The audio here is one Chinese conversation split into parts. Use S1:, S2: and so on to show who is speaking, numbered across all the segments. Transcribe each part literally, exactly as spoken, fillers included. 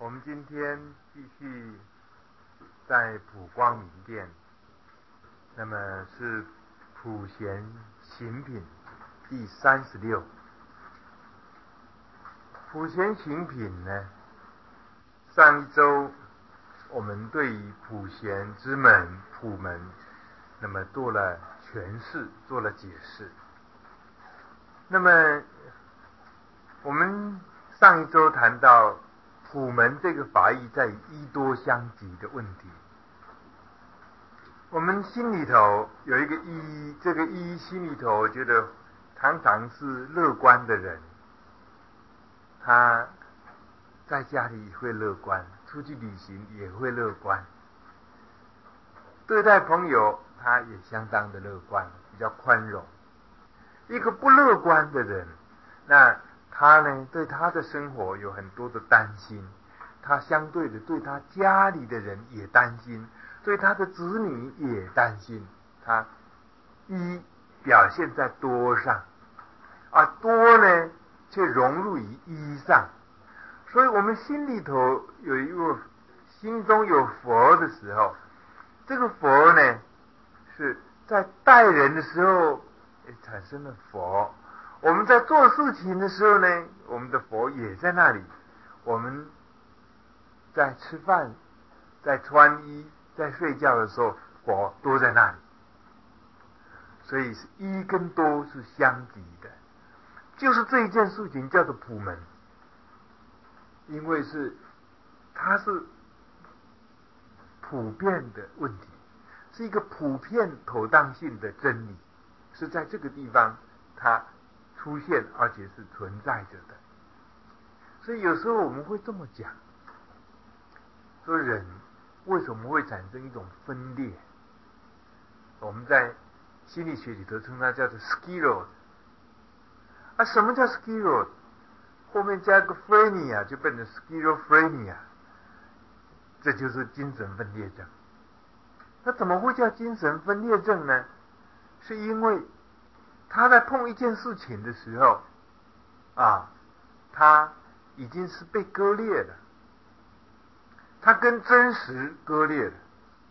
S1: 我们今天继续在普光明殿，那么是普贤行品第三十六。普贤行品呢，上一周我们对于普贤之门、普门，那么做了诠释，做了解释。那么我们上一周谈到普门这个法义在一多相即的问题，我们心里头有一个一，这个一心里头觉得常常是乐观的人，他在家里也会乐观，出去旅行也会乐观，对待朋友他也相当的乐观，比较宽容。一个不乐观的人，那他呢，对他的生活有很多的担心，他相对的对他家里的人也担心，对他的子女也担心，他一表现在多上，而多呢却融入于一上。所以我们心里头有一个心中有佛的时候，这个佛呢是在待人的时候也产生了佛，我们在做事情的时候呢，我们的佛也在那里，我们在吃饭，在穿衣，在睡觉的时候，佛都在那里。所以是一跟多是相抵的，就是这一件事情叫做普门，因为是它是普遍的问题，是一个普遍妥当性的真理，是在这个地方它出现而且是存在着的。所以有时候我们会这么讲，说人为什么会产生一种分裂，我们在心理学里头称它叫做 sclerosis。 啊，什么叫 sclerosis？ 后面加个 phrenia 就变成 schizophrenia， 这就是精神分裂症。那怎么会叫精神分裂症呢？是因为他在碰一件事情的时候啊，他已经是被割裂了，他跟真实割裂了。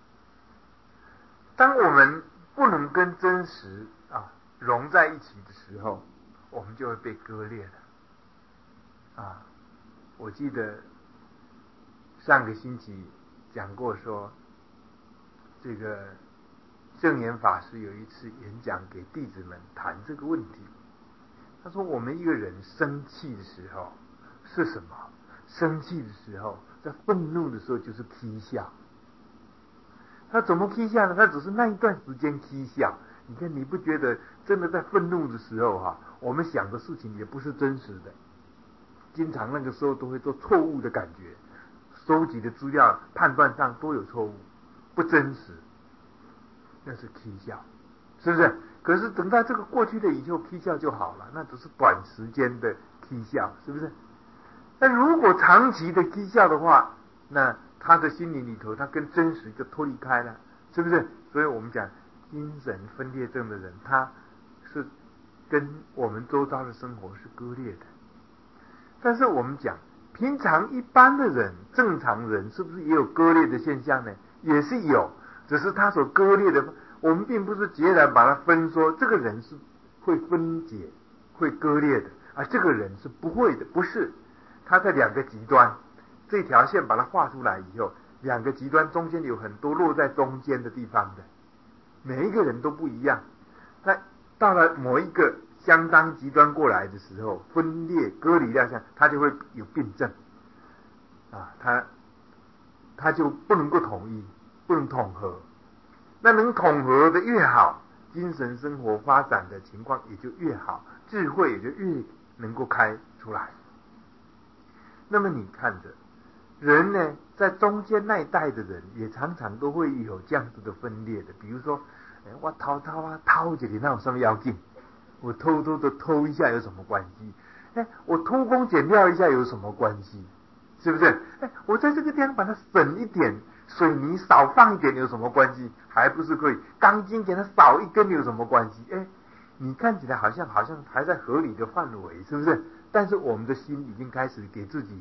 S1: 当我们不能跟真实啊融在一起的时候，我们就会被割裂了啊。我记得上个星期讲过说，这个证严法师有一次演讲给弟子们谈这个问题。他说我们一个人生气的时候是什么？生气的时候，在愤怒的时候就是嬉笑。他怎么嬉笑呢？他只是那一段时间嬉笑。你看，你不觉得真的在愤怒的时候哈，我们想的事情也不是真实的，经常那个时候都会做错误的感觉，收集的资料判断上都有错误，不真实，那是嬉笑，是不是？可是等到这个过去了以后，嬉笑就好了，那只是短时间的嬉笑，是不是？那如果长期的嬉笑的话，那他的心灵里头，他跟真实就脱离开了，是不是？所以我们讲精神分裂症的人，他是跟我们周遭的生活是割裂的。但是我们讲平常一般的人，正常人是不是也有割裂的现象呢？也是有，只是他所割裂的，我们并不是截然把它分说这个人是会分解会割裂的，而这个人是不会的，不是。他在两个极端，这条线把它画出来以后，两个极端中间有很多落在中间的地方的，每一个人都不一样。那到了某一个相当极端过来的时候，分裂割离亮相，他就会有病症啊，他他就不能够统一，不能统合。那能统合的越好，精神生活发展的情况也就越好，智慧也就越能够开出来。那么你看着人呢，在中间那一代的人也常常都会有这样子的分裂的。比如说我偷偷啊偷一个那有什么要紧，我偷偷的偷一下有什么关系？哎，我偷工减料一下有什么关系？是不是？哎，我在这个地方把它省一点，水泥少放一点有什么关系？还不是可以？钢筋给它少一根有什么关系？哎，你看起来好像好像还在合理的范围，是不是？但是我们的心已经开始给自己不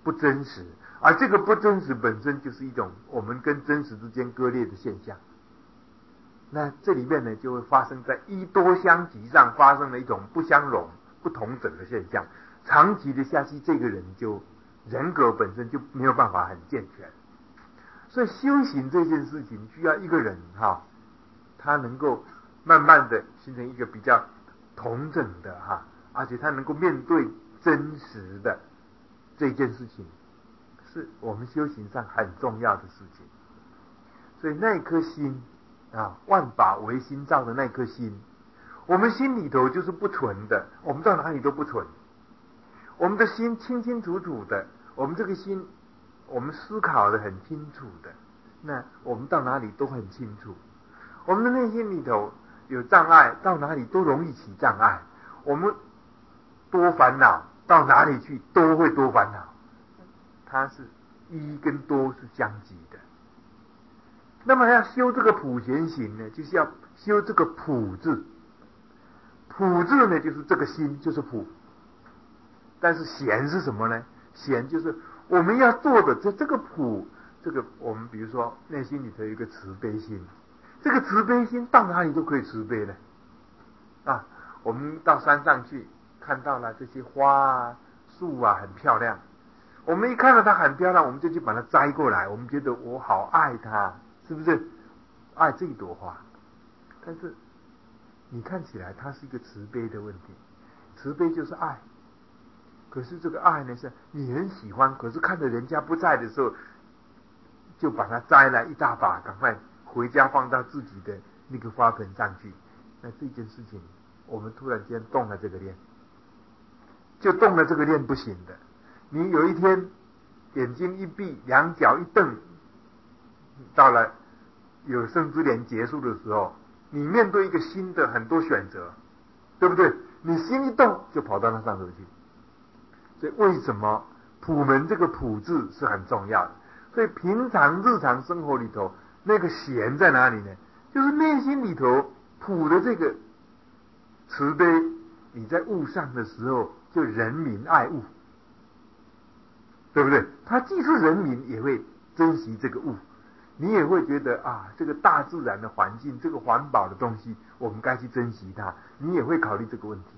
S1: 不真实，而这个不真实本身就是一种我们跟真实之间割裂的现象。那这里面呢，就会发生在一多相极上发生了一种不相容、不同整的现象。长期的下去，这个人就人格本身就没有办法很健全。所以修行这件事情需要一个人哈，他能够慢慢的形成一个比较同整的哈，而且他能够面对真实的这件事情，是我们修行上很重要的事情。所以那颗心啊，万法唯心造的那颗心，我们心里头就是不纯的，我们到哪里都不纯。我们的心清清楚楚的，我们这个心，我们思考的很清楚的，那我们到哪里都很清楚。我们的内心里头有障碍，到哪里都容易起障碍。我们多烦恼，到哪里去都会多烦恼。它是一跟多是相即的。那么要修这个普贤行呢，就是要修这个普字。普字呢，就是这个心，就是普。但是贤是什么呢？贤就是我们要做的这这个普，这个我们比如说内心里头有一个慈悲心，这个慈悲心到哪里都可以慈悲的啊。我们到山上去看到了这些花啊、树啊很漂亮，我们一看到它很漂亮，我们就去把它摘过来，我们觉得我好爱它，是不是？爱这一朵花，但是你看起来它是一个慈悲的问题，慈悲就是爱。可是这个爱呢，是你很喜欢，可是看着人家不在的时候，就把它摘来一大把，赶快回家放到自己的那个花盆上去。那这件事情，我们突然间动了这个念，就动了这个念不行的。你有一天眼睛一闭，两脚一蹬，到了有生之年结束的时候，你面对一个新的很多选择，对不对？你心一动，就跑到那上头去。所以为什么普门这个普字是很重要的？所以平常日常生活里头，那个贤在哪里呢？就是内心里头普的这个慈悲，你在物上的时候就人民爱物，对不对？他既是人民，也会珍惜这个物，你也会觉得啊，这个大自然的环境，这个环保的东西，我们该去珍惜它，你也会考虑这个问题。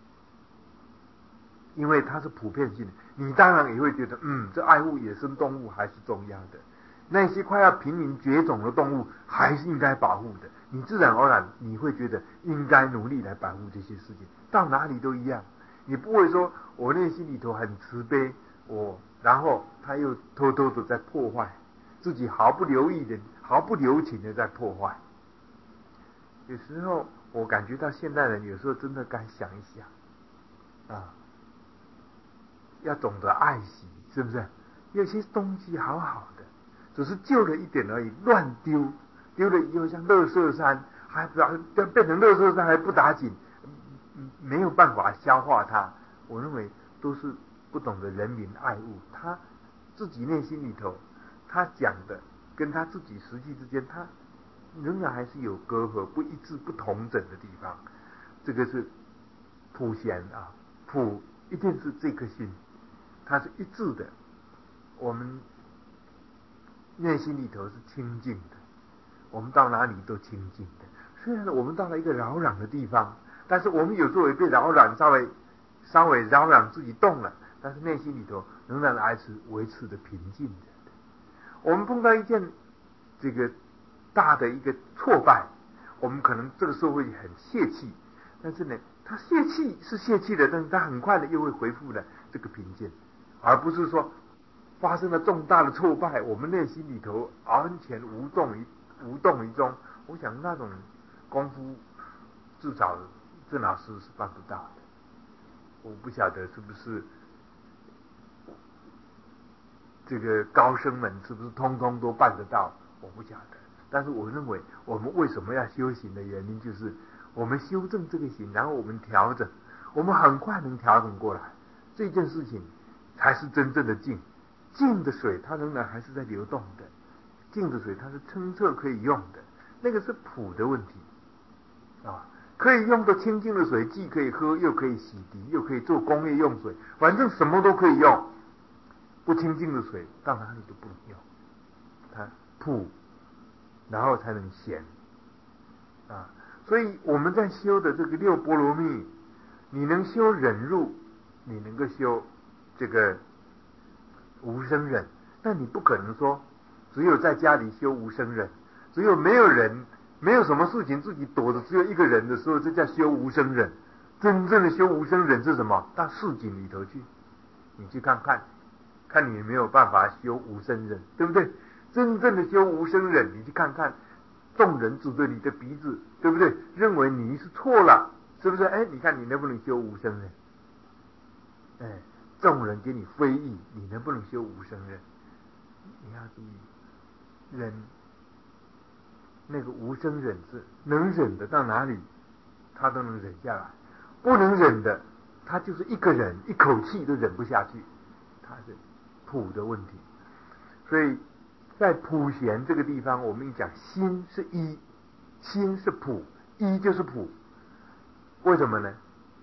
S1: 因为它是普遍性的，你当然也会觉得，嗯，这爱护野生动物还是重要的，那些快要濒临绝种的动物还是应该保护的。你自然而然你会觉得应该努力来保护这些事情，到哪里都一样。你不会说我内心里头很慈悲，我然后他又偷偷的在破坏，自己毫不留意的、毫不留情的在破坏。有时候我感觉到现代人有时候真的该想一想啊。要懂得爱惜，是不是？有些东西好好的，只是旧了一点而已，乱丢，丢了以后像垃圾山，还不要变成垃圾山还不打紧，没有办法消化它。我认为都是不懂得人民爱物，他自己内心里头，他讲的跟他自己实际之间，他仍然还是有隔阂、不一致、不同整的地方。这个是普贤啊，普一定是这颗心。它是一致的，我们内心里头是清净的，我们到哪里都清净的。虽然我们到了一个扰攘的地方，但是我们有时候也被扰攘，稍微稍微扰攘自己动了，但是内心里头仍然还是维持的平静的。我们碰到一件这个大的一个挫败，我们可能这个时候会很泄气，但是呢，他泄气是泄气的，但是他很快的又会恢复了这个平静。而不是说发生了重大的挫败，我们内心里头完全无动于无动于衷。我想那种功夫，至少郑老师是办不到的。我不晓得是不是这个高僧们是不是通通都办得到，我不晓得。但是我认为，我们为什么要修行的原因，就是我们修正这个行，然后我们调整，我们很快能调整过来。这件事情才是真正的静，静的水它仍然还是在流动的，静的水它是清澈可以用的，那个是普的问题啊，可以用的清净的水，既可以喝，又可以洗涤，又可以做工业用水，反正什么都可以用。 不清净的水到哪里都不能用，它普，然后才能贤啊。所以我们在修的这个六波罗蜜，你能修忍辱，你能够修这个无生忍，但你不可能说只有在家里修无生忍，只有没有人，没有什么事情自己躲着只有一个人的时候，这叫修无生忍。真正的修无生忍是什么？到市井里头去，你去看看，看你有没有办法修无生忍，对不对？真正的修无生忍，你去看看，众人指着你的鼻子，对不对？认为你是错了，是不是？哎，你看你能不能修无生忍？哎，众人给你非议，你能不能修无生忍？你要注意，人那个无生忍是能忍的到哪里，他都能忍下来；不能忍的，他就是一个人一口气都忍不下去，他是普的问题。所以在普贤这个地方，我们讲心是一，心是普，一就是普。为什么呢？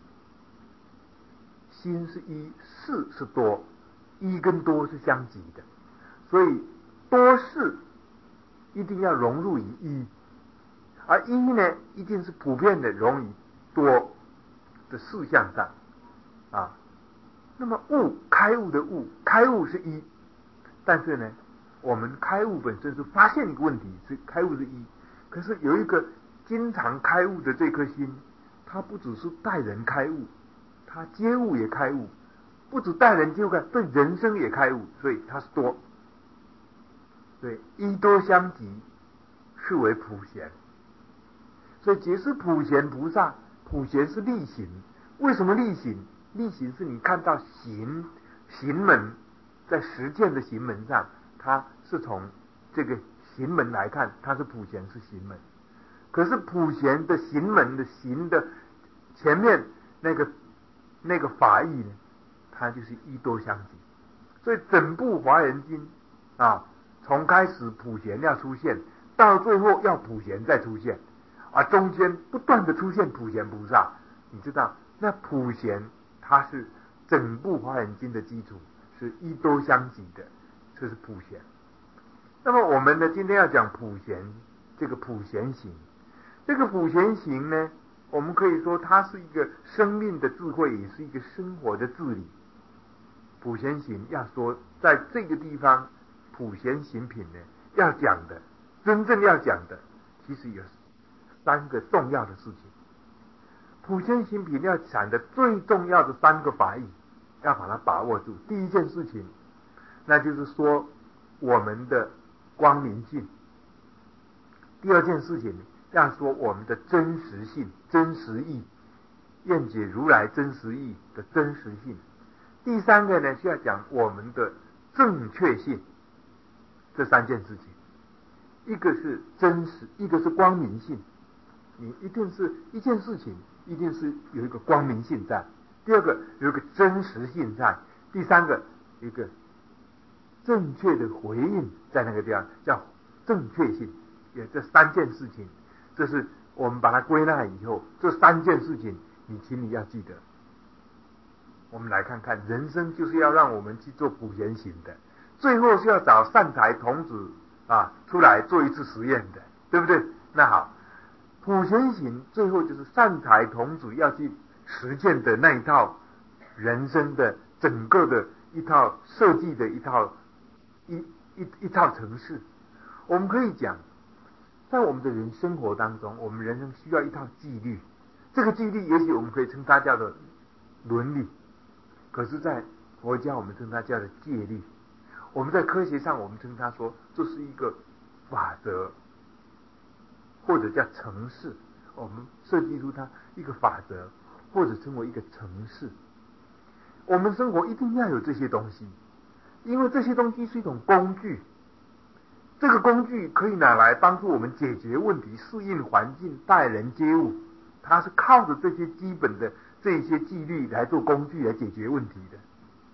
S1: 心是一，事是多，一跟多是相即的，所以多事一定要融入于一，而一呢，一定是普遍的融于多的事项上啊。那么悟，开悟的悟，开悟是一，但是呢，我们开悟本身是发现一个问题，是开悟是一，可是有一个经常开悟的这颗心，它不只是待人开悟，它接悟也开悟，不止待人接悟，对人生也开悟，所以它是多。对，一多相即，是为普贤。所以解释普贤菩萨，普贤是力行。为什么力行？力行是你看到行行门，在实践的行门上，它是从这个行门来看，它是普贤是行门。可是普贤的行门的行的前面那个那个法义呢，它就是一多相即。所以整部华严经啊，从开始普贤要出现，到最后要普贤再出现，啊，中间不断的出现普贤菩萨，你知道，那普贤它是整部华严经的基础，是一多相即的，这是普贤。那么我们呢，今天要讲普贤，这个普贤行，这个普贤行呢，我们可以说它是一个生命的智慧，也是一个生活的治理。普贤行要说在这个地方，普贤行品呢，要讲的，真正要讲的，其实有三个重要的事情。普贤行品要讲的最重要的三个法义，要把它把握住。第一件事情，那就是说我们的光明性；第二件事情，要说我们的真实性、真实义，愿解如来真实义的真实性；第三个呢，是要讲我们的正确性。这三件事情，一个是真实，一个是光明性。你一定是一件事情，一定是有一个光明性在；第二个有一个真实性在；第三个有一个正确的回应在那个地方，叫正确性。也这三件事情，这是我们把它归纳以后，这三件事情，你请你要记得。我们来看看，人生就是要让我们去做普贤行的，最后是要找善财童子啊出来做一次实验的，对不对？那好，普贤行最后就是善财童子要去实践的那一套人生的整个的一套设计的一套一一一套程式。我们可以讲，在我们的人生活当中，我们人生需要一套纪律，这个纪律也许我们可以称它叫做伦理，可是在佛家我们称它叫做戒律，我们在科学上我们称它说这是一个法则，或者叫程式，我们设计出它一个法则，或者称为一个程式。我们生活一定要有这些东西，因为这些东西是一种工具，这个工具可以拿来帮助我们解决问题、适应环境、待人接物，它是靠着这些基本的这些纪律来做工具来解决问题的。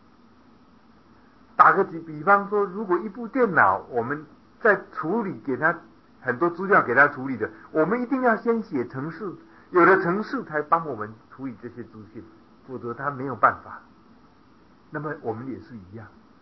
S1: 打个比方说，如果一部电脑我们在处理给它很多资料给它处理的，我们一定要先写程式，有了程式才帮我们处理这些资讯，否则它没有办法。那么我们也是一样，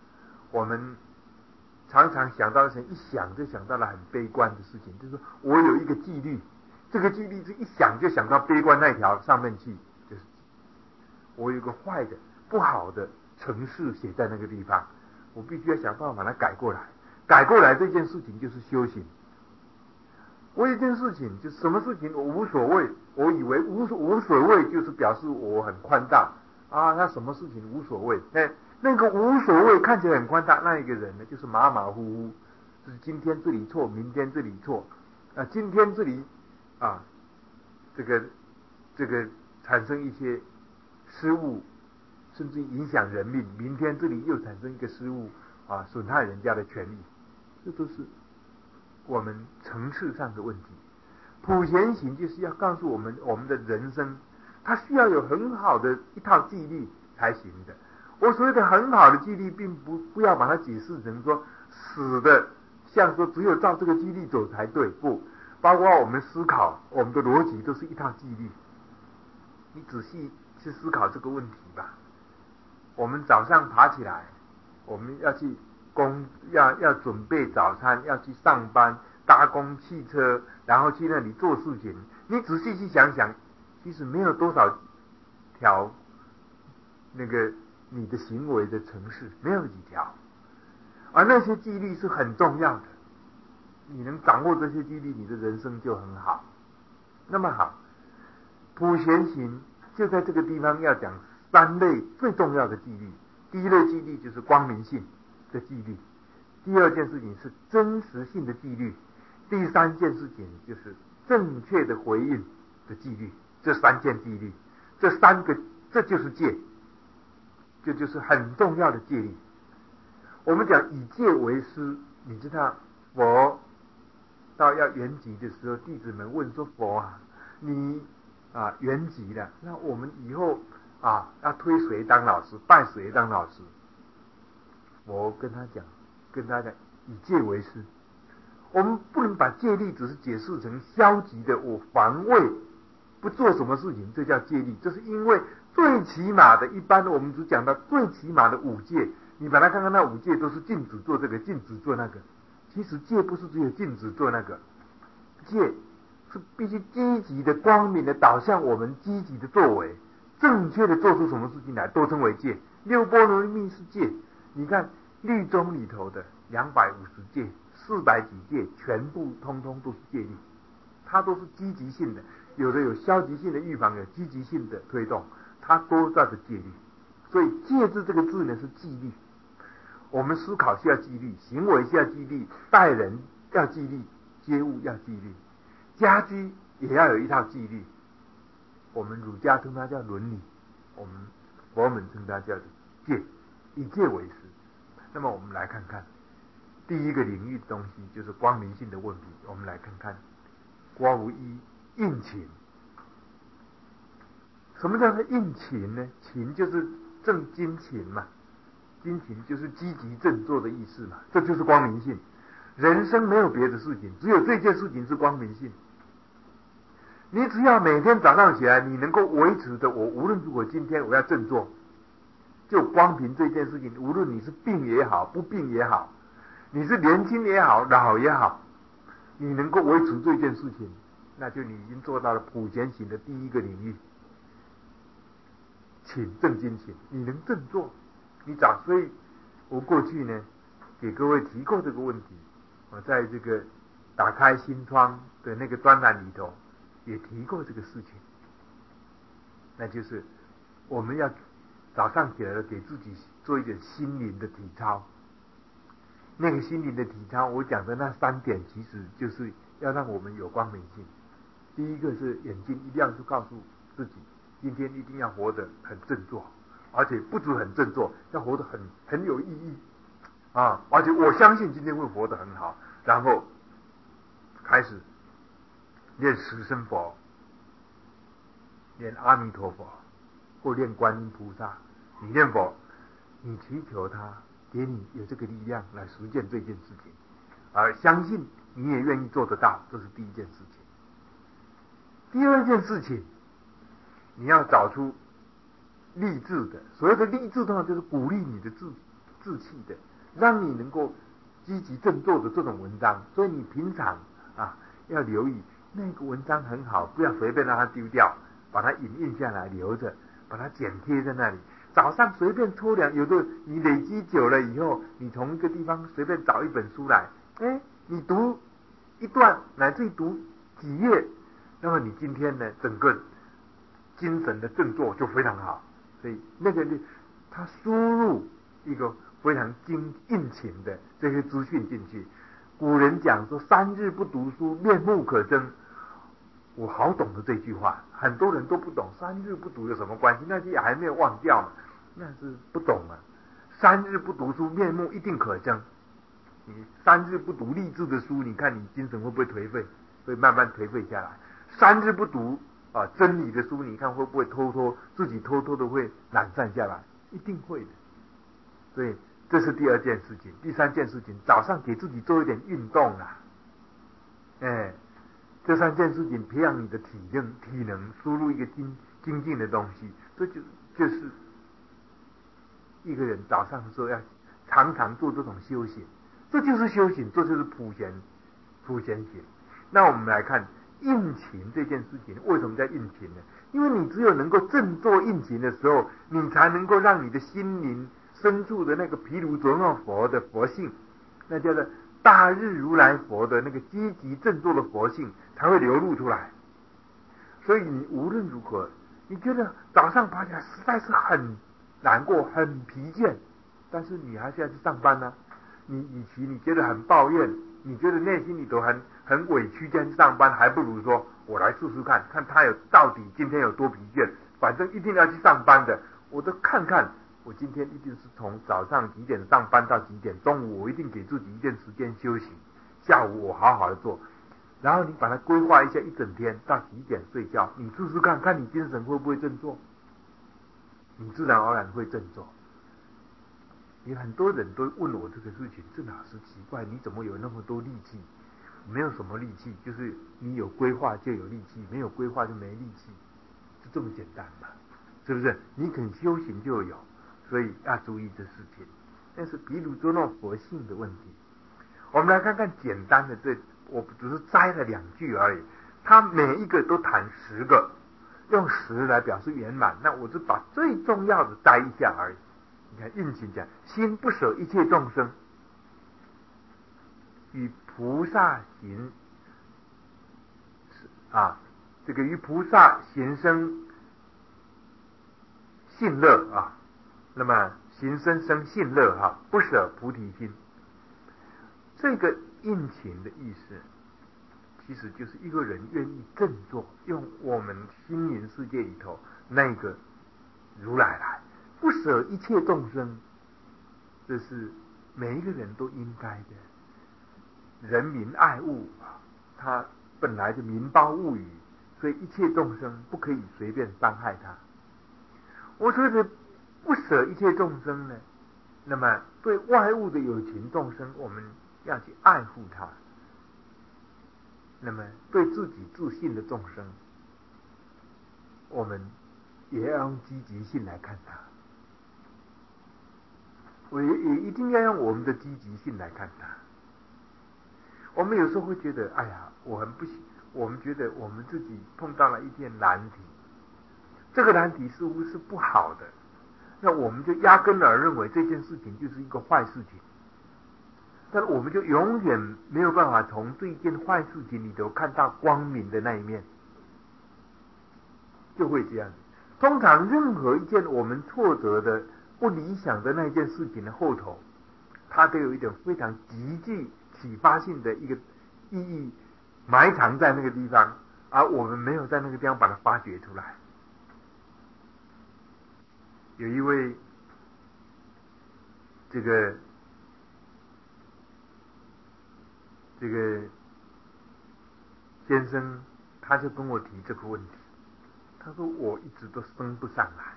S1: 我们常常想到一想就想到了很悲观的事情，就是说我有一个纪律，这个纪律是一想就想到悲观那条上面去，就是我有一个坏的不好的程式写在那个地方，我必须要想办法把它改过来。改过来这件事情就是修行。我有一件事情，就什么事情我无所谓，我以为无所无所谓就是表示我很宽大啊，那什么事情无所谓？哎，那个无所谓看起来很宽大，那一个人呢，就是马马虎虎，就是今天这里错，明天这里错，啊，今天这里啊，这个这个产生一些失误，甚至影响人命，明天这里又产生一个失误啊，损害人家的权利，这都是我们层次上的问题。普贤行就是要告诉我们，我们的人生它需要有很好的一套纪律才行的。我所谓的很好的纪律，并不不要把它解释成说死的，像说只有照这个纪律走才对，不，包括我们思考，我们的逻辑都是一套纪律。你仔细去思考这个问题吧。我们早上爬起来，我们要去工，要要准备早餐，要去上班，搭公汽车，然后去那里做事情。你仔细去想想，其实没有多少条那个你的行为的程式，没有几条，而那些纪律是很重要的。你能掌握这些纪律，你的人生就很好。那么好，普贤行就在这个地方要讲三类最重要的纪律。第一类纪律就是光明性的纪律，第二件事情是真实性的纪律，第三件事情就是正确的回应的纪律。这三件纪律，这三个，这就是戒，这就是很重要的戒律。我们讲以戒为师，你知道佛到要圆寂的时候，弟子们问说：佛啊，你啊圆寂了，那我们以后啊要推谁当老师，拜谁当老师？我跟他讲，跟他讲以戒为师。我们不能把戒律只是解释成消极的，我防卫不做什么事情，这叫戒律。这是因为最起码的，一般我们只讲到最起码的五戒，你把它看看，那五戒都是禁止做这个，禁止做那个。其实戒不是只有禁止做那个，戒是必须积极的、光明的导向我们积极的作为，正确的做出什么事情来，都称为戒。六波罗蜜是戒。你看律宗里头的两百五十戒、四百几戒，全部通通都是戒律，它都是积极性的，有的有消极性的预防，有积极性的推动，它都带着戒律。所以戒字这个字呢是纪律。我们思考需要纪律，行为需要纪律，待人要纪律，接物要纪律，家居也要有一套纪律。我们儒家称它叫伦理，我们佛门称它叫戒，以戒为师。那么我们来看看第一个领域的东西，就是光明性的问题。我们来看看刮无一应勤。什么叫做应勤呢？勤就是正精勤嘛，精勤就是积极振作的意思嘛，这就是光明性。人生没有别的事情，只有这件事情是光明性。你只要每天早上起来，你能够维持的，我无论如果今天我要振作，就光凭这件事情，无论你是病也好，不病也好，你是年轻也好，老也好，你能够维持这件事情，那就你已经做到了普贤行的第一个领域。请正精勤，你能振作，你早。所以我过去呢给各位提过这个问题，我在这个打开心窗的那个专栏里头也提过这个事情，那就是我们要早上起来了，给自己做一点心灵的体操。那个心灵的体操，我讲的那三点，其实就是要让我们有光明性。第一个是眼睛一定要去告诉自己，今天一定要活得很振作，而且不止很振作，要活得很很有意义啊！而且我相信今天会活得很好。然后开始念十声佛，念阿弥陀佛，或念观音菩萨。你念佛，你祈求他给你有这个力量来实践这件事情，而相信你也愿意做得到，这是第一件事情。第二件事情，你要找出励志的，所谓的励志的话，就是鼓励你的志志气的， 让你能够积极振作的这种文章。所以你平常啊要留意那个文章很好，不要随便让它丢掉，把它影印下来留着，把它剪贴在那里。早上随便抽两，有的你累积久了以后，你从一个地方随便找一本书来，哎，你读一段乃至于读几页，那么你今天呢整个精神的振作就非常好。所以那个他输入一个非常精殷勤的这些资讯进去。古人讲说三日不读书面目可憎，我好懂得这句话，很多人都不懂三日不读有什么关系，那些还没有忘掉嘛，那是不懂啊。三日不读书面目一定可憎，你三日不读励志的书，你看你精神会不会颓废？会慢慢颓废下来。三日不读啊真理的书，你看会不会偷偷自己偷偷的会懒散下来？一定会的。所以这是第二件事情。第三件事情，早上给自己做一点运动啊，哎，这三件事情培养你的体能，体能输入一个精精进的东西，这就就是一个人早上的时候要常常做这种修行，这就是修行，这就是普贤普贤行。那我们来看印勤这件事情，为什么叫印勤呢？因为你只有能够振作印勤的时候，你才能够让你的心灵深处的那个毗卢遮那佛的佛性，那叫做大日如来佛的那个积极振作的佛性才会流露出来。所以你无论如何，你觉得早上爬起来实在是很难过很疲倦，但是你还是要去上班呢、啊。你与其你觉得很抱怨，你觉得内心里头很很委屈这样去上班，还不如说我来试试看，看他有到底今天有多疲倦，反正一定要去上班的，我都看看我今天一定是从早上几点上班到几点，中午我一定给自己一点时间休息，下午我好好的做，然后你把它规划一下一整天到几点睡觉，你试试看看你精神会不会振作，你自然而然会振作。有很多人都问我这个事情，郑老师奇怪，你怎么有那么多力气？没有什么力气，就是你有规划就有力气，没有规划就没力气，就这么简单嘛，是不是？你肯修行就有，所以要注意这事情。但是毗卢遮那佛性的问题，我们来看看简单的这，我只是摘了两句而已，它每一个都谈十个，用十来表示圆满，那我就把最重要的摘一下而已。你看印勤讲心不舍一切众生，与菩萨行啊，这个与菩萨行生信乐啊，那么行生生信乐啊，不舍菩提心。这个印勤的意思，其实就是一个人愿意振作，用我们心灵世界里头那个如来来，不舍一切众生。这是每一个人都应该的。人民爱物，他本来就民胞物语，所以一切众生不可以随便伤害他。我说的不舍一切众生呢，那么对外物的有情众生，我们要去爱护他；那么对自己自信的众生，我们也要用积极性来看他。我也也一定要用我们的积极性来看他。我们有时候会觉得，哎呀，我很不喜，我们觉得我们自己碰到了一件难题，这个难题似乎是不好的，那我们就压根儿认为这件事情就是一个坏事情，但是我们就永远没有办法从这一件坏事情里头看到光明的那一面，就会这样。通常任何一件我们挫折的不理想的那件事情的后头，它都有一种非常极具启发性的一个意义埋藏在那个地方，而我们没有在那个地方把它发掘出来。有一位这个这个先生，他就跟我提这个问题，他说我一直都升不上来。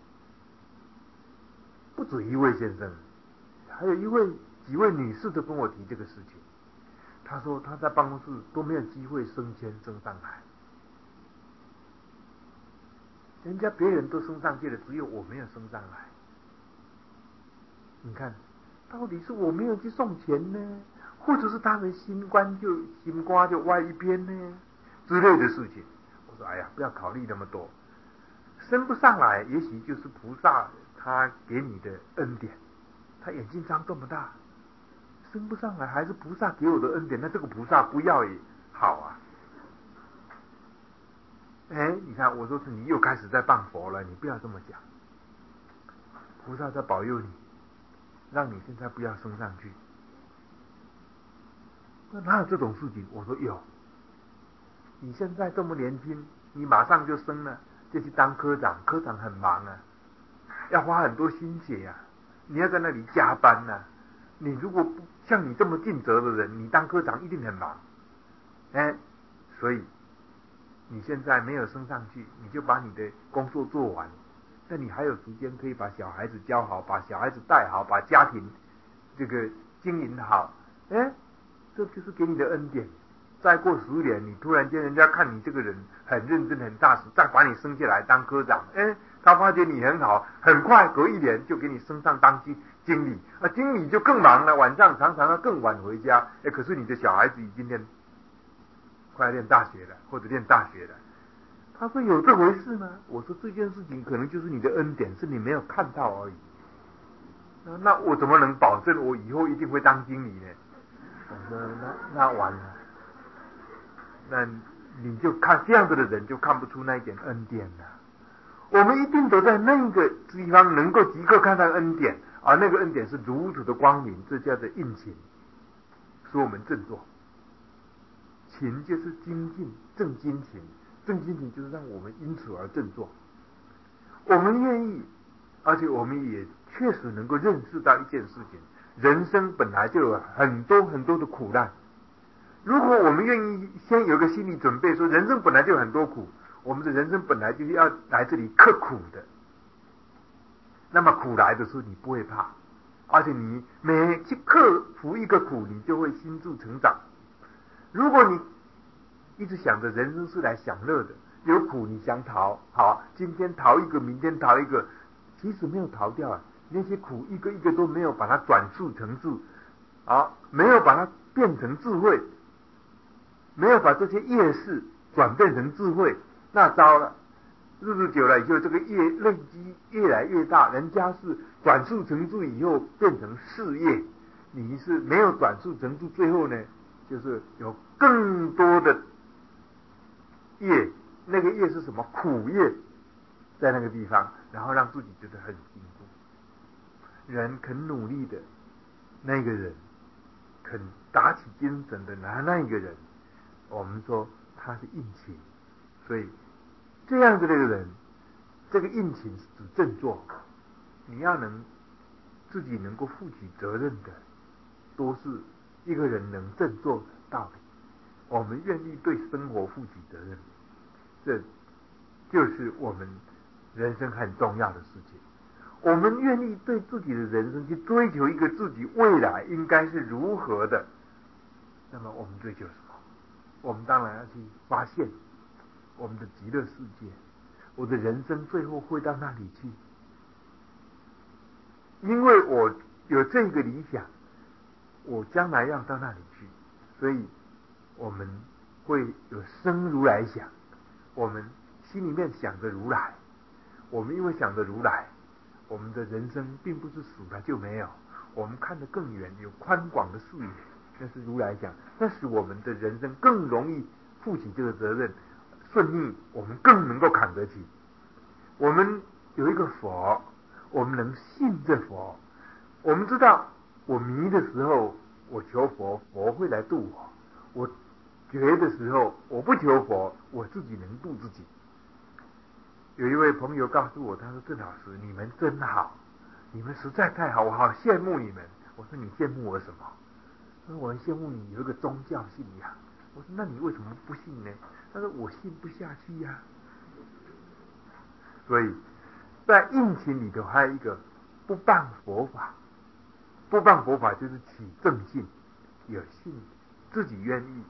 S1: 不止一位先生，还有一位几位女士都跟我提这个事情。他说他在办公室都没有机会升迁升上来，人家别人都升上去了，只有我没有升上来。你看到底是我没有去送钱呢，或者是他们心关就心瓜就歪一边呢之类的事情。我说哎呀，不要考虑那么多，升不上来也许就是菩萨他给你的恩典。他眼睛张这么大，升不上来还是菩萨给我的恩典，那这个菩萨不要也好啊。哎，你看我说是你又开始在谤佛了，你不要这么讲，菩萨在保佑你，让你现在不要升上去。那哪有这种事情？我说有，你现在这么年轻，你马上就升了，就去当科长，科长很忙啊，要花很多心血啊，你要在那里加班啊。你如果不像你这么尽责的人，你当科长一定很忙。哎，所以你现在没有升上去，你就把你的工作做完，那你还有时间可以把小孩子教好，把小孩子带好，把家庭这个经营好。哎，这就是给你的恩典。再过十年，你突然间人家看你这个人很认真很踏实，再把你升下来当科长，哎，他发觉你很好，很快隔一年就给你升上当经经理，啊，经理就更忙了，晚上常常要更晚回家。哎，可是你的小孩子已经念快念大学了，或者念大学了。他说有这回事吗？我说这件事情可能就是你的恩典，是你没有看到而已。那那我怎么能保证我以后一定会当经理呢？我说那那完了。那你就看这样子的人就看不出那一点恩典了。我们一定都在那个地方能够即刻看到恩典，而那个恩典是如此的光明，这叫做应勤，使我们振作。勤就是精进，正精勤，正精勤就是让我们因此而振作。我们愿意，而且我们也确实能够认识到一件事情：人生本来就有很多很多的苦难。如果我们愿意先有个心理准备，说人生本来就有很多苦，我们的人生本来就是要来这里克苦的，那么苦来的时候你不会怕，而且你每去克服一个苦，你就会心智成长。如果你一直想着人生是来享乐的，有苦你想逃，好，今天逃一个，明天逃一个，其实没有逃掉啊，那些苦一个一个都没有把它转述成智，啊，没有把它变成智慧。没有把这些业事转变成智慧，那糟了。日子久了以后，这个业累积越来越大，人家是转述成智以后变成事业，你是没有转述成智，最后呢，就是有更多的业，那个业是什么？苦业，在那个地方，然后让自己觉得很辛苦。人肯努力的那个人，肯打起精神的那那一个人，我们说他是应勤，所以这样子的一个人，这个应勤是指振作。你要能自己能够负起责任的，都是一个人能振作的道理。我们愿意对生活负起责任，这就是我们人生很重要的事情。我们愿意对自己的人生去追求一个自己未来应该是如何的，那么我们追求什么？我们当然要去发现我们的极乐世界，我的人生最后会到那里去。因为我有这个理想，我将来要到那里去，所以我们会有生如来想，我们心里面想着如来，我们因为想着如来，我们的人生并不是死了就没有，我们看得更远，有宽广的视野，那是如来想，那使我们的人生更容易负起这个责任，顺利，我们更能够扛得起。我们有一个佛，我们能信这佛，我们知道我迷的时候我求佛，佛会来度我，我觉的时候我不求佛，我自己能度自己。有一位朋友告诉我，他说郑老师你们真好，你们实在太好，我好羡慕你们。我说你羡慕我什么？他说我很羡慕你有一个宗教信仰。我说那你为什么不信呢？他说我信不下去呀、啊。所以在应勤里头还有一个不谤佛法，不谤佛法就是起正信，有信，自己愿意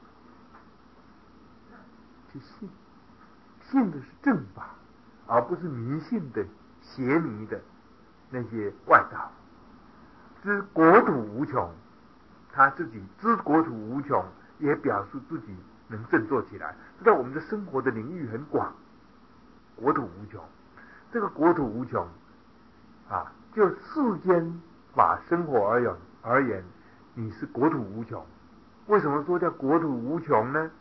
S1: 去信，信的是正法，而不是迷信的邪迷的那些外道。 知国土无穷，他自己知国土无穷，也表示自己能振作起来，知道我们的生活的领域很广，国土无穷。这个国土无穷啊，就世间法生活而言而言，你是国土无穷。为什么说叫国土无穷呢？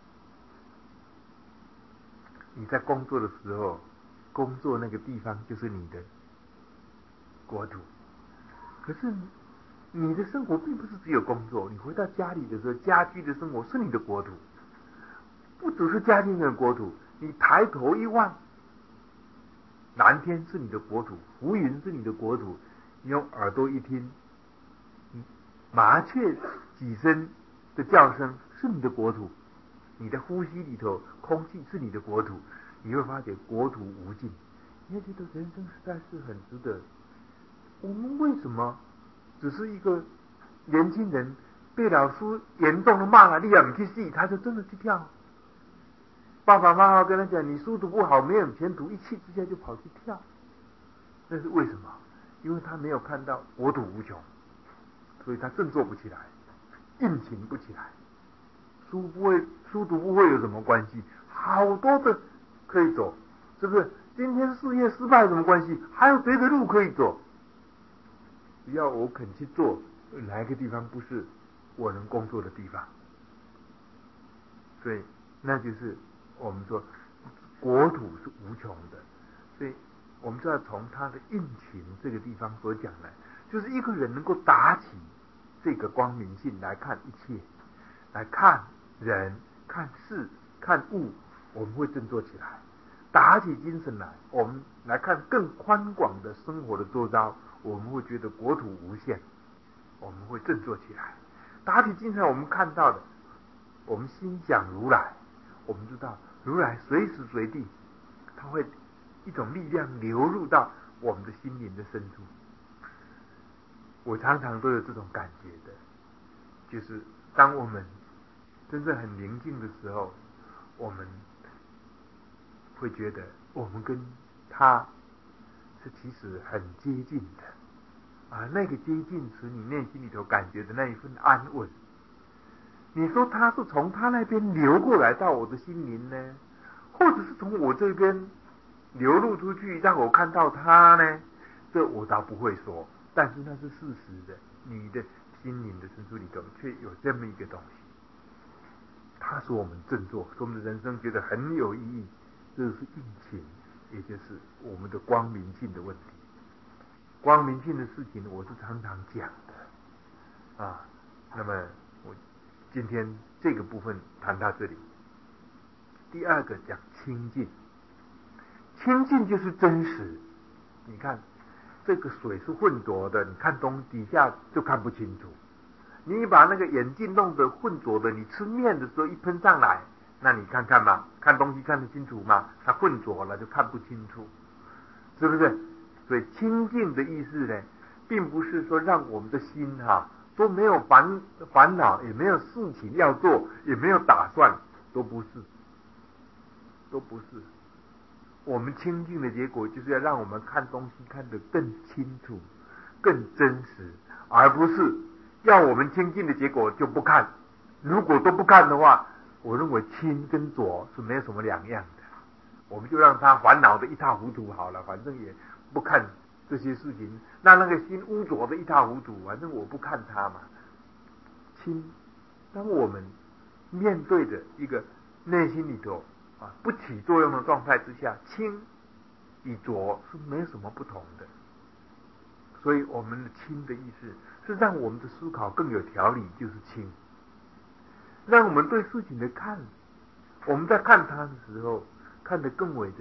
S1: 你在工作的时候，工作那个地方就是你的国土。可是你的生活并不是只有工作，你回到家里的时候，家居的生活是你的国土，不只是家庭的国土。你抬头一望，蓝天是你的国土，浮云是你的国土，你用耳朵一听，麻雀几声的叫声是你的国土，你的呼吸里头空气是你的国土，你会发觉国土无尽。你会觉得人生实在是很值得。我们为什么只是一个年轻人被老师严重的骂了，你也不去戏，他就真的去跳？爸爸妈妈跟他讲，你书读不好，没有前途，一气之下就跑去跳。那是为什么？因为他没有看到国土无穷，所以他振作不起来，硬行不起来。书不会，书读不会有什么关系？好多的可以走，是不是？今天事业失败有什么关系？还有别的路可以走。只要我肯去做，哪一个地方不是我能工作的地方？所以那就是我们说国土是无穷的。所以我们就要从他的应勤这个地方所讲的，就是一个人能够打起这个光明性来看一切，来看人、看事、看物，我们会振作起来。打起精神来，我们来看更宽广的生活的周遭，我们会觉得国土无限，我们会振作起来。打起精神，我们看到的，我们心想如来，我们知道如来随时随地，他会一种力量流入到我们的心灵的深处。我常常都有这种感觉的，就是当我们真正很宁静的时候，我们会觉得我们跟他是其实很接近的啊，那个接近使你内心里头感觉的那一份安稳。你说他是从他那边流过来到我的心灵呢，或者是从我这边流露出去让我看到他呢？这我倒不会说，但是那是事实的。你的心灵的深处里头却有这么一个东西，它使我们振作，使我们的人生觉得很有意义。这是应勤，也就是我们的光明性的问题。光明性的事情我是常常讲的啊。那么我今天这个部分谈到这里。第二个讲清净，清净就是真实。你看这个水是浑浊的，你看东底下就看不清楚。你把那个眼镜弄得浑浊的，你吃面的时候一喷上来，那你看看嘛，看东西看得清楚吗？它浑浊了就看不清楚，是不是？所以清净的意思呢，并不是说让我们的心哈、啊、都没有烦烦恼，也没有事情要做，也没有打算，都不是，都不是。我们清净的结果就是要让我们看东西看得更清楚、更真实，而不是要我们清净的结果就不看。如果都不看的话，我认为清跟浊是没有什么两样的。我们就让他烦恼的一塌糊涂好了，反正也不看这些事情，那那个心污浊的一塌糊涂，反正我不看它嘛。清，当我们面对着一个内心里头啊不起作用的状态之下，清与浊是没有什么不同的。所以我们的清的意思是让我们的思考更有条理，就是清，让我们对事情的看，我们在看它的时候看得更为的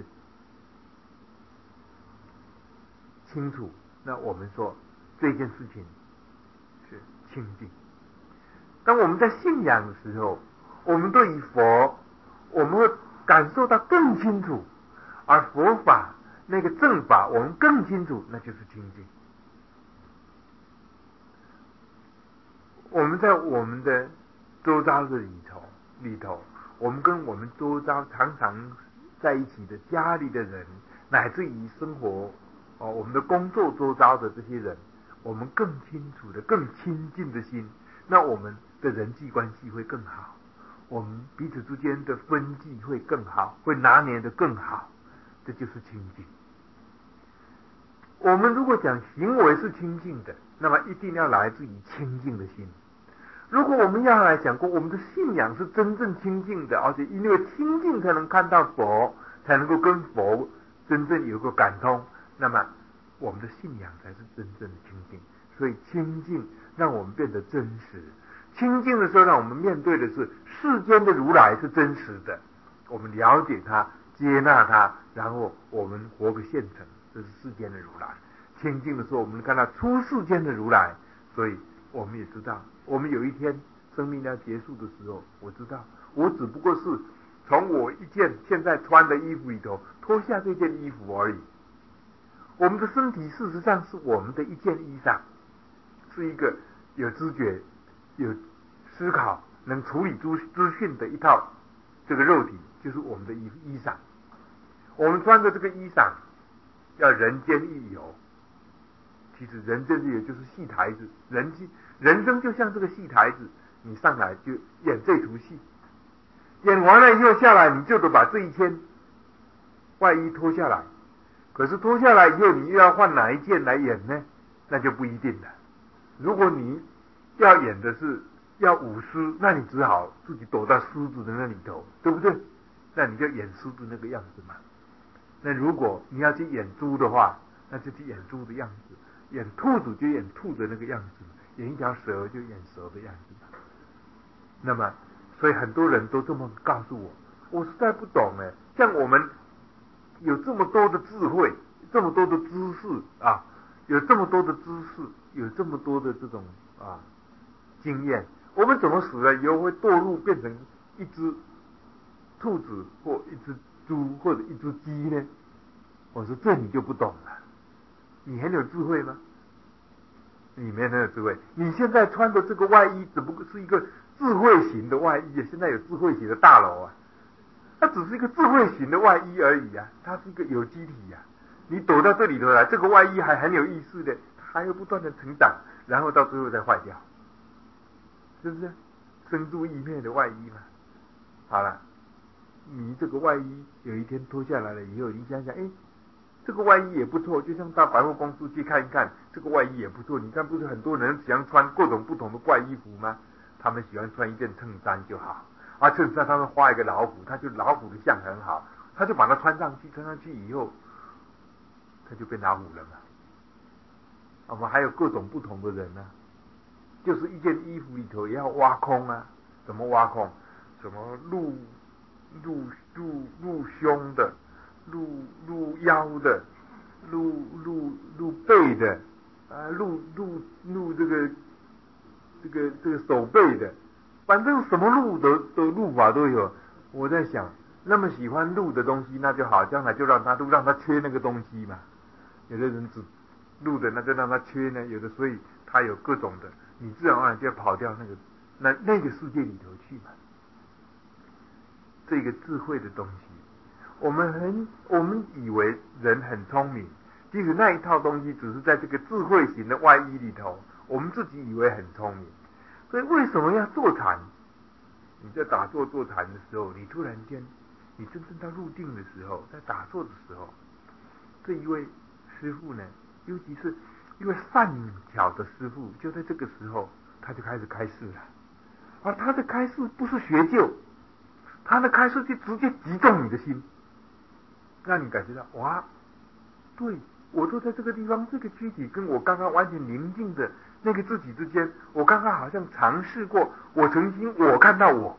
S1: 清楚。那我们说这件事情是清净。当我们在信仰的时候，我们对于佛我们会感受到更清楚，而佛法那个正法我们更清楚，那就是清净。我们在我们的周遭的里头里头，我们跟我们周遭常常在一起的家里的人，乃至于生活哦，我们的工作周遭的这些人， 我们更清楚的、更亲近的心，那我们的人际关系会更好，我们彼此之间的分际会更好，会拿捏的更好，这就是亲近。我们如果讲行为是亲近的，那么一定要来自于亲近的心。如果我们要来讲过，我们的信仰是真正亲近的，而且因为亲近才能看到佛，才能够跟佛真正有个感通，那么我们的信仰才是真正的亲近。所以亲近让我们变得真实，亲近的时候让我们面对的是世间的如来是真实的，我们了解他，接纳他，然后我们活个现成，这是世间的如来。亲近的时候我们看到出世间的如来，所以我们也知道，我们有一天生命要结束的时候，我知道我只不过是从我一件现在穿的衣服里头脱下这件衣服而已。我们的身体事实上是我们的一件衣裳，是一个有知觉、有思考、能处理资资讯的一套这个肉体，就是我们的衣衣裳。我们穿的这个衣裳叫人间一游，其实人间一游就是戏台子，人人生就像这个戏台子，你上来就演这出戏，演完了以后下来，你就得把这一件外衣脱下来。可是脱下来以后，你又要换哪一件来演呢？那就不一定了。如果你要演的是要舞狮，那你只好自己躲到狮子的那里头，对不对？那你就演狮子那个样子嘛。那如果你要去演猪的话，那就去演猪的样子；演兔子就演兔的那个样子；演一条蛇就演蛇的样子嘛。那么，所以很多人都这么告诉我，我实在不懂哎。像我们有这么多的智慧，这么多的知识啊，有这么多的知识，有这么多的这种啊经验，我们怎么死了以后会堕入变成一只兔子或一只猪或者一只鸡呢？我说这你就不懂了。你很有智慧吗？你没很有智慧。你现在穿的这个外衣只不过是一个智慧型的外衣，现在有智慧型的大楼啊，它只是一个智慧型的外衣而已啊，它是一个有机体啊。你躲到这里头来，这个外衣还很有意思的，它还会不断的成长，然后到最后再坏掉，是不是？生住意灭的外衣嘛。好了，你这个外衣有一天脱下来了以后，你想想，哎，这个外衣也不错，就像到百货公司去看一看，这个外衣也不错。你看，不是很多人喜欢穿各种不同的怪衣服吗？他们喜欢穿一件衬衫就好。啊，衬衫他们画一个老虎，他就老虎的像很好，他就把它穿上去，穿上去以后，他就变老虎了嘛。我们还有各种不同的人呢、啊，就是一件衣服里头也要挖空啊，怎么挖空？什么露露露露胸的，露露腰的，露露露背的，啊，露露露这个这个这个手背的。反正什么路的的路法都有，我在想，那么喜欢路的东西，那就好，将来就让他都让他缺那个东西嘛。有的人只路的，那就让他缺呢；有的所以他有各种的，你自然而然就要跑掉那个那那个世界里头去嘛。这个智慧的东西，我们很我们以为人很聪明，其实那一套东西只是在这个智慧型的外衣里头，我们自己以为很聪明。所以为什么要坐禅？你在打坐坐禅的时候，你突然间，你真正到入定的时候，在打坐的时候，这一位师父呢，尤其是一位善巧的师父，就在这个时候，他就开始开示了。而他的开示不是学究，他的开示就直接击中你的心，让你感觉到哇，对，我坐在这个地方，这个躯体跟我刚刚完全宁静的那个自己之间，我刚刚好像尝试过，我曾经我看到我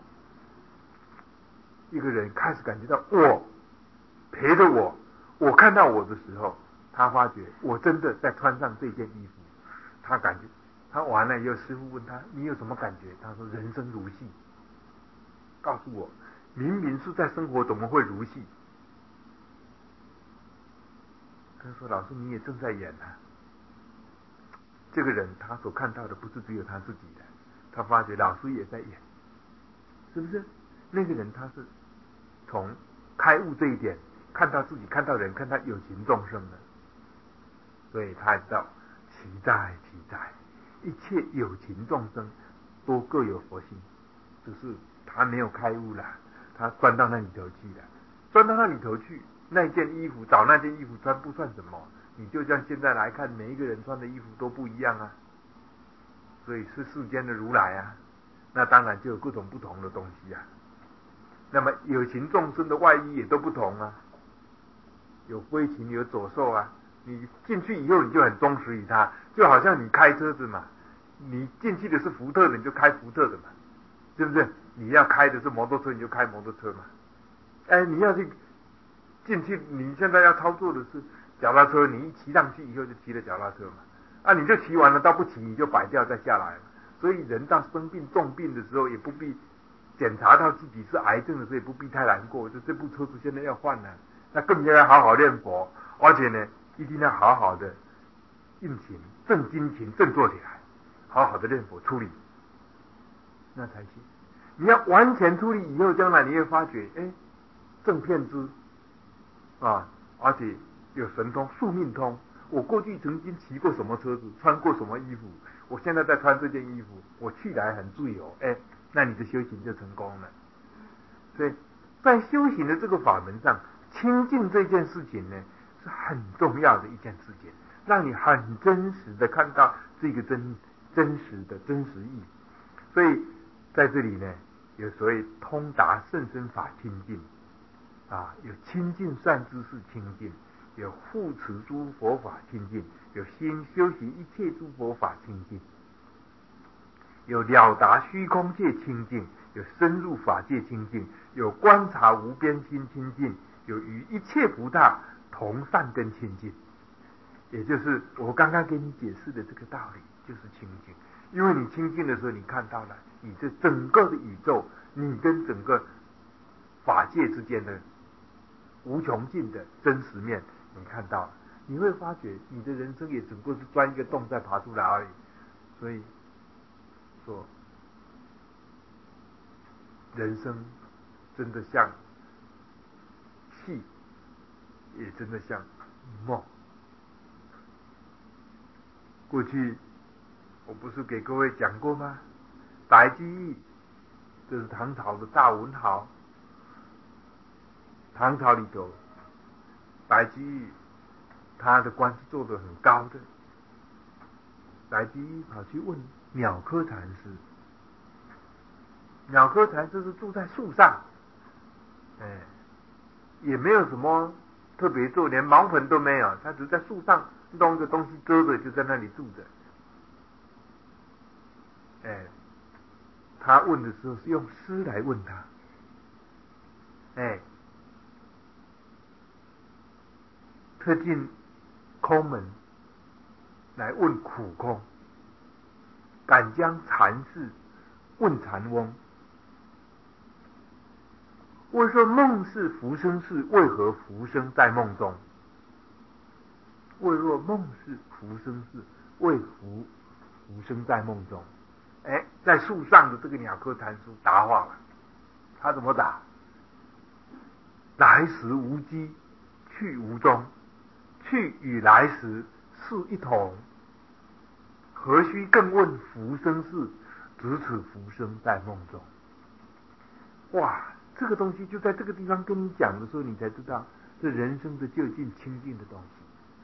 S1: 一个人开始感觉到我陪着我，我看到我的时候，他发觉我真的在穿上这件衣服，他感觉他完了以后，师父问他你有什么感觉？他说人生如戏，告诉我明明是在生活，怎么会如戏？他说老师你也正在演啊。这个人他所看到的不是只有他自己的，他发觉老师也在演，是不是？那个人他是从开悟这一点看到自己，看到人，看到有情众生的，所以他知道其在其在，一切有情众生都各有佛性，只是他没有开悟了，他钻到那里头去了，钻到那里头去，那件衣服找那件衣服穿不算什么，你就像现在来看，每一个人穿的衣服都不一样啊，所以是世间的如来啊，那当然就有各种不同的东西啊。那么有情众生的外衣也都不同啊，有飞禽有走兽啊，你进去以后你就很忠实于它，就好像你开车子嘛，你进去的是福特的你就开福特的嘛，是不是？你要开的是摩托车你就开摩托车嘛，哎，你要去进去，你现在要操作的是脚踏车，你一骑上去以后就骑了脚踏车嘛，啊，你就骑完了到不骑你就摆掉再下来嘛。所以人到生病重病的时候也不必检查到自己是癌症的时候也不必太难过，就这部车子现在要换了，那更加要好好念佛，而且呢一定要好好的运行正精勤正做起来，好好的念佛处理，那才行。你要完全处理以后，将来你会发觉，哎，正片知啊，而且有神通、宿命通。我过去曾经骑过什么车子，穿过什么衣服，我现在在穿这件衣服，我去来很自由，哎，那你的修行就成功了。所以在修行的这个法门上，清净这件事情呢，是很重要的一件事情，让你很真实的看到这个真真实的真实意。所以在这里呢，有所谓通达甚深法清净啊，有清净善知识清净，有护持诸佛法清净，有心修习一切诸佛法清净，有了达虚空界清净，有深入法界清净，有观察无边心清净，有与一切菩萨同善根清净。也就是我刚刚给你解释的这个道理，就是清净。因为你清净的时候，你看到了你这整个的宇宙，你跟整个法界之间的无穷尽的真实面，你看到了，你会发觉你的人生也只不过是钻一个洞再爬出来而已。所以说，人生真的像戏，也真的像梦。过去我不是给各位讲过吗？白居易，这是唐朝的大文豪。唐朝里头，白居易他的官是做得很高的。白居易跑去问鸟窠禅师，鸟窠禅师是住在树上，哎，也没有什么特别做，连茅棚都没有，他只是在树上弄个东西遮着，就在那里住着。哎，他问的时候是用诗来问他，哎，特进空门来问苦空，敢将禅事问禅翁。问说梦是浮生事，为何浮生在梦中？为若梦是浮生事，为浮浮生在梦中？哎，在树上的这个鸟窠禅师答话了，他怎么答？来时无迹，去无踪，去与来时是一同，何须更问浮生事？只此浮生在梦中。哇，这个东西就在这个地方跟你讲的时候，你才知道这人生的究竟清净的东西。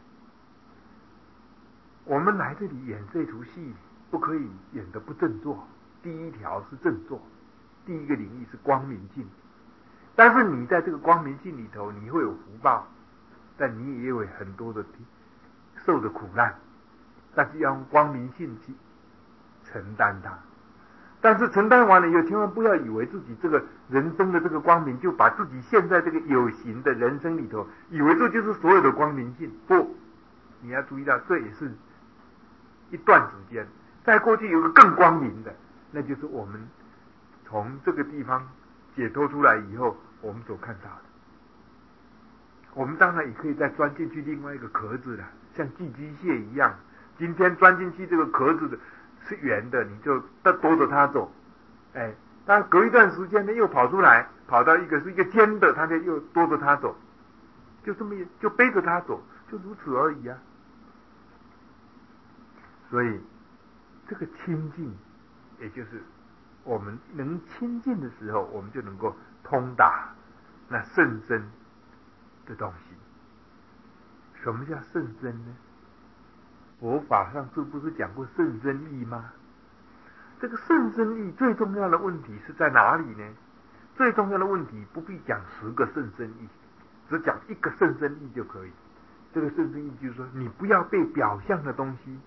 S1: 我们来这里演这出戏，不可以演得不正坐。第一条是正坐，第一个领域是光明境。但是你在这个光明境里头，你会有福报，但你也有很多的受的苦难，但是要用光明性去承担它。但是承担完了以后，千万不要以为自己这个人生的这个光明，就把自己现在这个有形的人生里头，以为这就是所有的光明性。不，你要注意到，这也是一段时间。在过去有个更光明的，那就是我们从这个地方解脱出来以后，我们所看到的。我们当然也可以再钻进去另外一个壳子了，像寄居蟹一样。今天钻进去这个壳子的是圆的，你就躲着它走，哎，但隔一段时间呢，又跑出来，跑到一个是一个尖的，它就又躲着它走，就这么就背着它走，就如此而已啊。 所以这个亲近，也就是我们能亲近的时候，我们就能够通达那甚深的东西。什么叫甚深呢？佛法上是不是讲过甚深义吗？这个甚深义最重要的问题是在哪里呢？最重要的问题不必讲十个甚深义，只讲一个甚深义就可以。这个甚深义就是说，你不要被表象的东西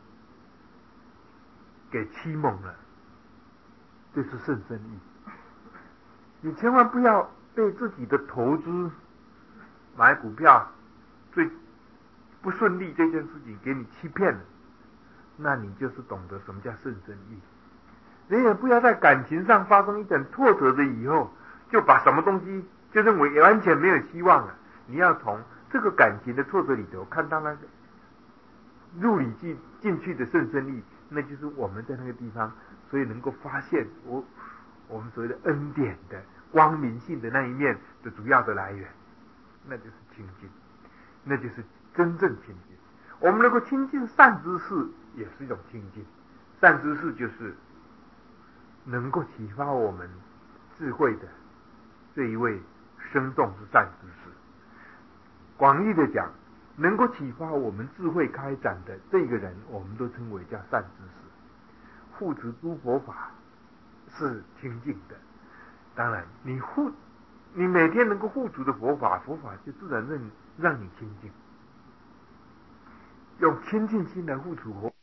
S1: 给欺蒙了，这是甚深义。你千万不要被自己的投资买股票最不顺利这件事情给你欺骗了，那你就是懂得什么叫甚深义。你也不要在感情上发生一点挫折的以后，就把什么东西就认为完全没有希望了。你要从这个感情的挫折里头看到那个入里进进去的甚深义，那就是我们在那个地方，所以能够发现我我们所谓的恩典的光明性的那一面的主要的来源，那就是亲近，那就是真正亲近。我们能够亲近善知识，也是一种亲近。善知识就是能够启发我们智慧的这一位生动之善知识。广义的讲，能够启发我们智慧开展的这个人，我们都称为叫善知识。护持诸佛法是清净的，当然你护你每天能够护持的佛法，佛法就自然让让你清净。用清净心来护持佛